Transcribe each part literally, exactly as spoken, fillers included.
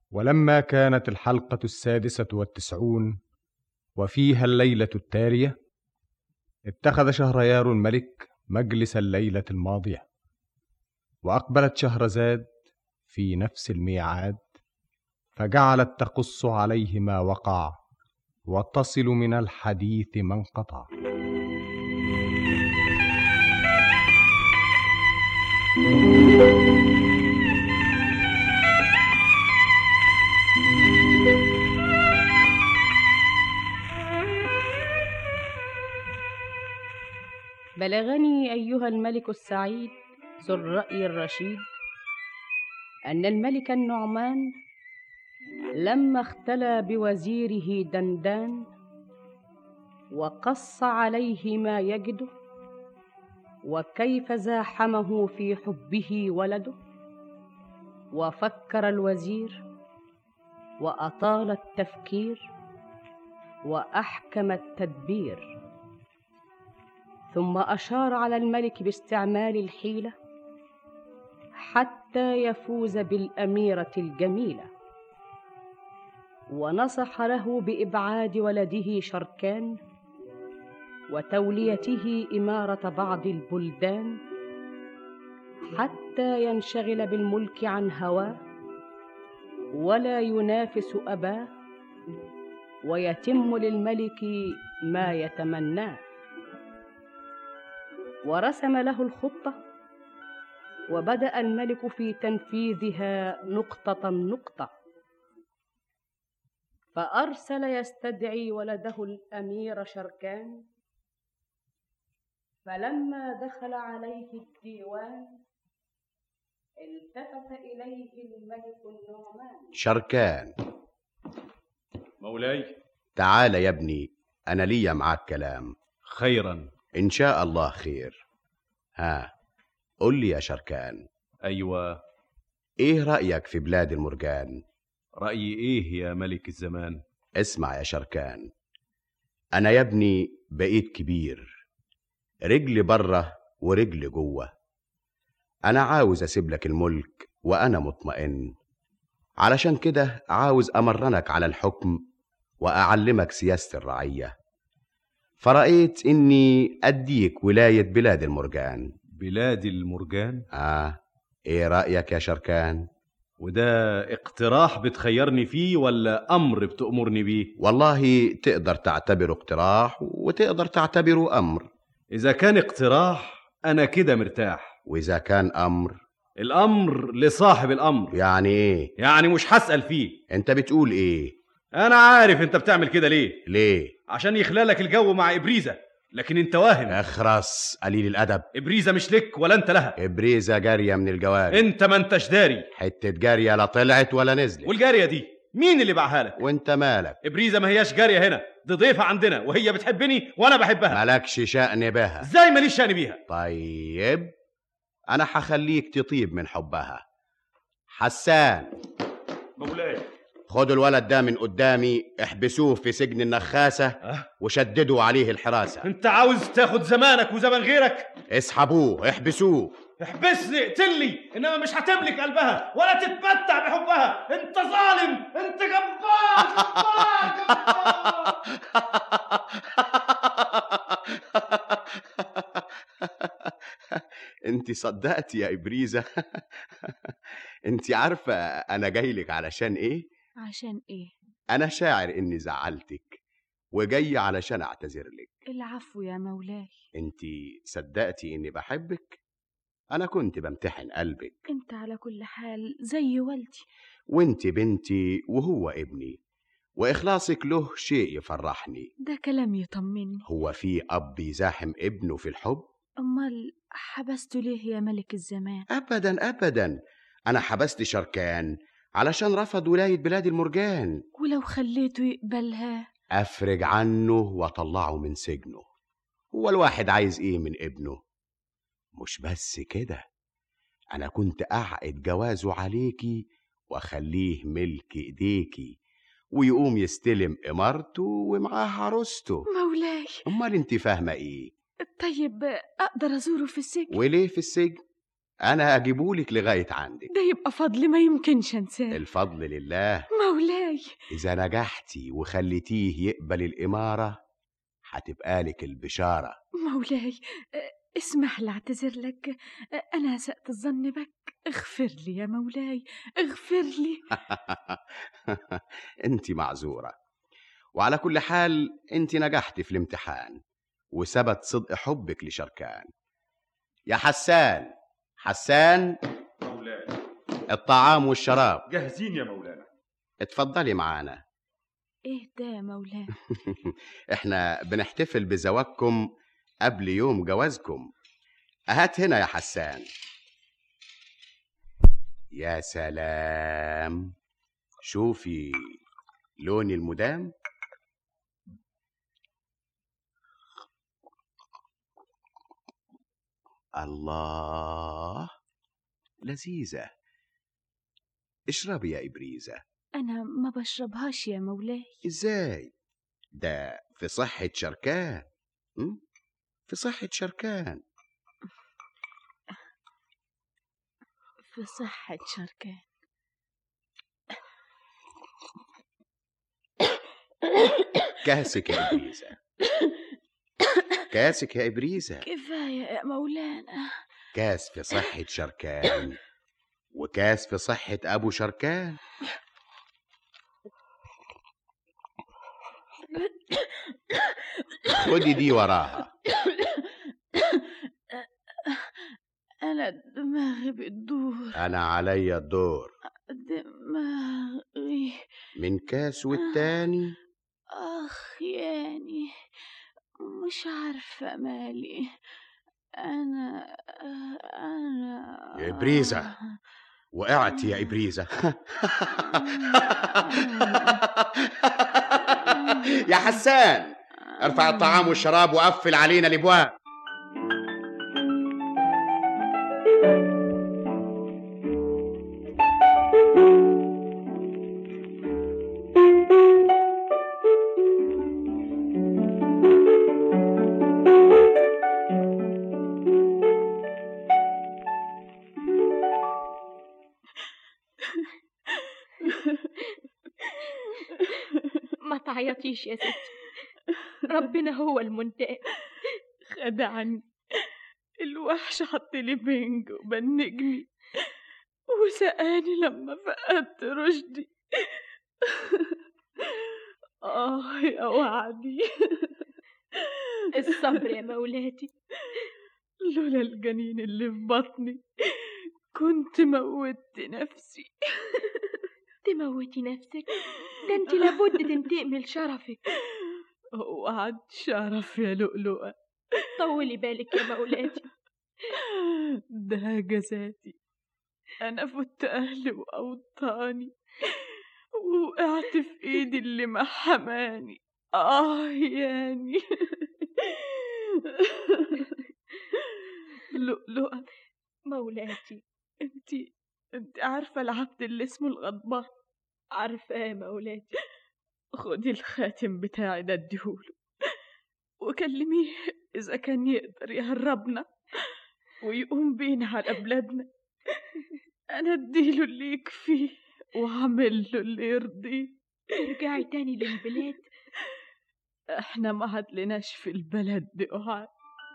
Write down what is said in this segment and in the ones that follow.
ولما كانت الحلقة السادسة والتسعون وفيها الليلة التالية، اتخذ شهريار الملك مجلس الليلة الماضية، وأقبلت شهرزاد في نفس الميعاد، فجعلت تقص عليه ما وقع وتصل من الحديث ما انقطع. بلغني أيها الملك السعيد ذو الرأي الرشيد أن الملك النعمان لما اختلى بوزيره دندان وقص عليه ما يجده وكيف زاحمه في حبه ولده، وفكر الوزير وأطال التفكير وأحكم التدبير، ثم أشار على الملك باستعمال الحيلة حتى يفوز بالأميرة الجميلة، ونصح له بإبعاد ولده شركان وتوليته إمارة بعض البلدان حتى ينشغل بالملك عن هواه ولا ينافس أباه، ويتم للملك ما يتمناه. ورسم له الخطة، وبدأ الملك في تنفيذها نقطة نقطة، فأرسل يستدعي ولده الأمير شركان، فلما دخل عليه الديوان التفت إليه الملك النعمان. شركان مولاي. تعال يا ابني، أنا ليا معاك كلام. خيرا إن شاء الله خير. ها، قل لي يا شركان. أيوة. إيه رأيك في بلاد المرجان؟ رأيي إيه يا ملك الزمان؟ اسمع يا شركان، أنا يا ابني بقيت كبير، رجلي بره ورجلي جوه. أنا عاوز أسيب لك الملك وأنا مطمئن، علشان كده عاوز أمرنك على الحكم وأعلمك سياسة الرعية، فرأيت إني أديك ولاية بلاد المرجان. بلاد المرجان؟ آه، إيه رأيك يا شركان؟ وده اقتراح بتخيرني فيه ولا أمر بتأمرني بيه؟ والله تقدر تعتبره اقتراح وتقدر تعتبره أمر. إذا كان اقتراح أنا كده مرتاح، وإذا كان أمر، الأمر لصاحب الأمر. يعني إيه؟ يعني مش هسأل فيه. أنت بتقول إيه؟ أنا عارف أنت بتعمل كده ليه. ليه؟ عشان يخلالك الجو مع إبريزة، لكن أنت واهم. اخرس قليل الأدب. إبريزة مش لك ولا أنت لها. إبريزة جارية من الجواري. أنت ما أنتش داري. حتة جارية لا طلعت ولا نزلت. والجارية دي مين اللي باعها لك؟ وأنت مالك؟ إبريزة ما هياش جارية هنا، دي ضيفة عندنا وهي بتحبني وأنا بحبها. مالكش شأن بها. إزاي ماليش شأن بيها؟ طيب أنا حخليك تطيب من حبها. حسان. مولاي. خدوا الولد ده من قدامي، احبسوه في سجن النخاسة أه؟ وشددوا عليه الحراسة. انت عاوز تاخد زمانك وزمن غيرك؟ اسحبوه، احبسوه. احبسني اقتلني، انما مش هتملك قلبها ولا تتمتع بحبها. انت ظالم، انت جبار جبار جبار. انت صدقت يا إبريزة؟ انت عارفة انا جايلك علشان ايه؟ عشان ايه؟ انا شاعر اني زعلتك وجاي علشان اعتذر لك. العفو يا مولاي. انت صدقتي اني بحبك؟ انا كنت بمتحن قلبك. انت على كل حال زي والدي، وانت بنتي وهو ابني، واخلاصك له شيء يفرحني. ده كلام يطمني. هو في اب يزاحم ابنه في الحب؟ امال حبسته ليه يا ملك الزمان؟ ابدا ابدا، انا حبست شركان علشان رفض ولاية بلاد المرجان. ولو خليته يقبلها؟ افرج عنه واطلعه من سجنه. هو الواحد عايز ايه من ابنه؟ مش بس كده، انا كنت اعقد جوازه عليكي واخليه ملك ايديكي، ويقوم يستلم امارته ومعاه عروسته. مولاي. امال انت فاهمه ايه؟ طيب اقدر ازوره في السجن؟ وليه في السجن؟ أنا أجيبهولك لغاية عندك. ده يبقى فضل ما يمكنش انساه. الفضل لله. مولاي، إذا نجحتي وخليتيه يقبل الإمارة هتبقى لك البشارة. مولاي، اسمح لي اعتذر لك، أنا أسأت الظن بك، اغفر لي يا مولاي، اغفر لي. أنت معذورة، وعلى كل حال أنت نجحتي في الامتحان وثبت صدق حبك لشركان. يا حسان، حسان، مولاي الطعام والشراب جاهزين يا مولانا. اتفضلي معانا. ايه ده يا مولاي؟ احنا بنحتفل بزواجكم قبل يوم جوازكم. هات هنا يا حسان. يا سلام، شوفي لون المدام. الله، لذيذة. اشربي يا إبريزة. أنا ما بشربهاش يا مولاي. إزاي؟ ده في صحة شركان، في صحة شركان. في صحة شركان. كاسك يا إبريزة، كاسك يا إبريزة. كفاية يا مولانا. كاس في صحة شركان وكاس في صحة أبو شركان. خدي دي وراها. أنا دماغي بتدور. أنا علي الدور. دماغي من كاس والتاني. أخ يعني مش عارفة مالي. أنا أنا يا إبريزة، وقعت يا إبريزة. يا حسان، ارفع الطعام والشراب وقفل علينا الابواب. ما تعيطيش يا ستي، ربنا هو المنتقم. خدعني الوحش، حط لي بنج وبنجني وسقاني لما فقدت رشدي. آه يا وعدي. الصبر يا مولاتي. لولا الجنين اللي في بطني كنت موتت نفسي. تموتي نفسك؟ ده انت لابد تنتقمي لشرفك. وعد شرف يا لؤلؤة. طولي بالك يا مولاتي. ده جزاتي. أنا فت أهلي وأوطاني ووقعت في إيدي اللي ما حماني. آه يعني. لؤلؤة مولاتي، انتي انتي عارفة العبد اللي اسمه الغضبان؟ عارفة يا مولاتي. خدي الخاتم بتاعي ده اديهوله وكلميه إذا كان يقدر يهربنا ويقوم بينا على بلادنا. أنا اديله اللي يكفيه وعمل له اللي يرضيه. ترجعي تاني للبلاد؟ احنا ما عدلناش في البلد دي قعد.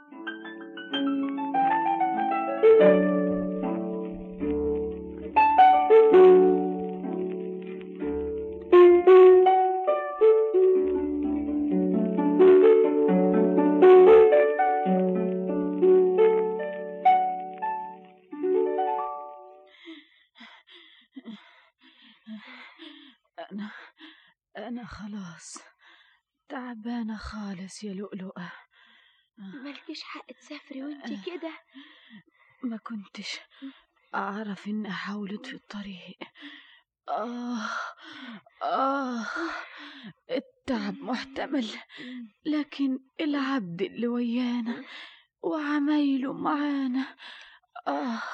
أنا أنا خلاص تعبانة خالص يا لؤلؤة. مالكيش حق تسافري وانتي كده. ما كنتش أعرف إنها حاولت في الطريق. آه آه التعب محتمل، لكن العبد اللي ويانا وعمايله معانا. آه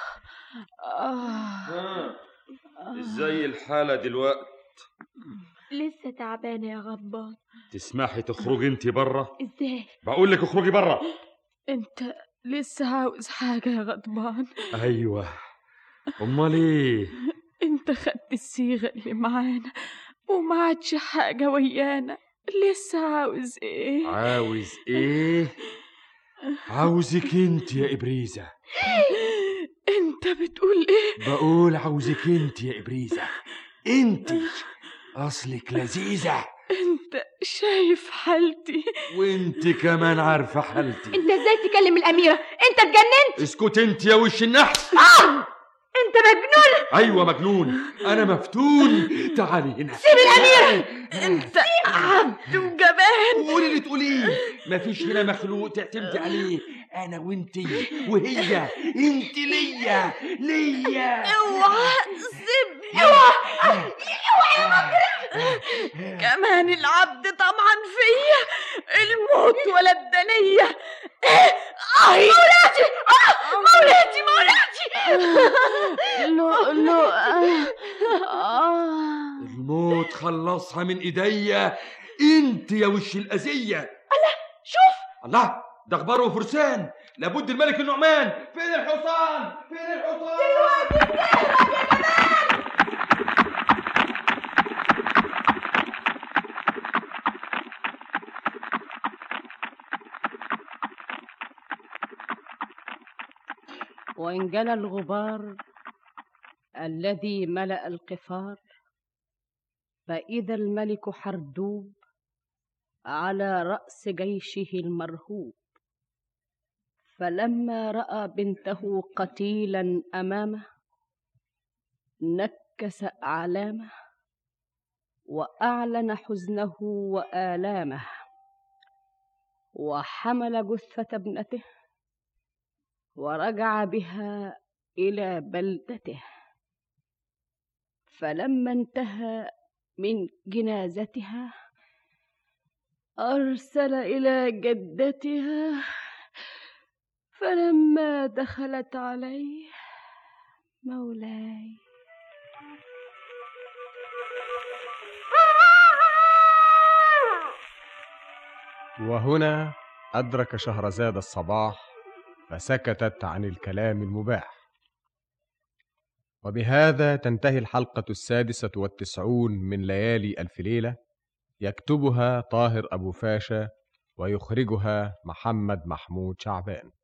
آه ازاي الحالة دلوقت؟ لسه تعبانة يا غضبان. تسمحي تخرجي انتي برا؟ ازاي؟ بقول لك اخرجي برا. انت لسه عاوز حاجة يا غضبان؟ ايوه، امال ايه؟ انت خدت الصيغة اللي معانا وما عادش حاجة ويانا، لسه عاوز ايه؟ عاوز ايه؟ عاوزك انت يا ابريزة. انت بتقول ايه؟ بقول عاوزك انت يا ابريزة، انت اصلك لذيذة. انت شايف حالتي وانت كمان عارفة حالتي. انت ازاي تكلم الاميرة؟ انت اتجننت؟ اسكت انت يا وش النحس. آه! انت مجنون. ايوه مجنون، انا مفتون. تعالي هنا. سيب الاميرة. انت عبد وجبان. قولي اللي تقوليه، مفيش هنا مخلوق تعتمدي عليه. انا وانتي وهي، انت ليا ليا. اوعى سيبني. اوعى اوعى يا مجرم. كمان العبد طمعا فيا، الموت ولا الدنية. مولاتي مولاتي مولاتي. لو لو الموت خلصها من ايديا، انت يا وش الاذية. الله، شوف. الله، ده اخبار وفرسان. لابد الملك النعمان. فين الحصان؟ فين الحصان؟ وإن جنى الغبار الذي ملأ القفار، فإذا الملك حردوب على رأس جيشه المرهوب. فلما رأى بنته قتيلا أمامه، نكس أعلامه وأعلن حزنه وآلامه، وحمل جثة ابنته ورجع بها إلى بلدته. فلما انتهى من جنازتها أرسل إلى جدتها، فلما دخلت عليه: مولاي. وهنا أدرك شهرزاد الصباح، فسكتت عن الكلام المباح. وبهذا تنتهي الحلقة السادسة والتسعون من ليالي ألف ليلة، يكتبها طاهر أبو فاشا ويخرجها محمد محمود شعبان.